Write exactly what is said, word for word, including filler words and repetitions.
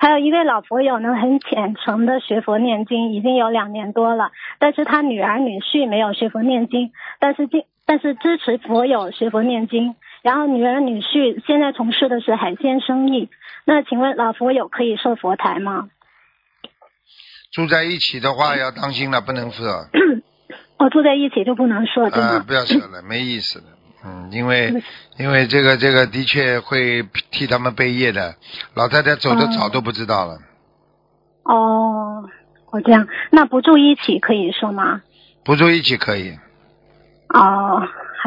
还有一位老佛友呢，很虔诚的学佛念经，已经有两年多了，但是他女儿女婿没有学佛念经，但是经但是支持佛友学佛念经。然后女儿女婿现在从事的是海鲜生意，那请问老佛友可以设佛台吗？ 住在一起的话要当心了，不能设。 哦，住在一起就不能设，对吗？ 啊，不要设了，没意思的。嗯，因为因为这个这个的确会替他们背业的，老太太走得早都不知道了。 哦，哦这样，那不住一起可以设吗？ 不住一起可以。 哦，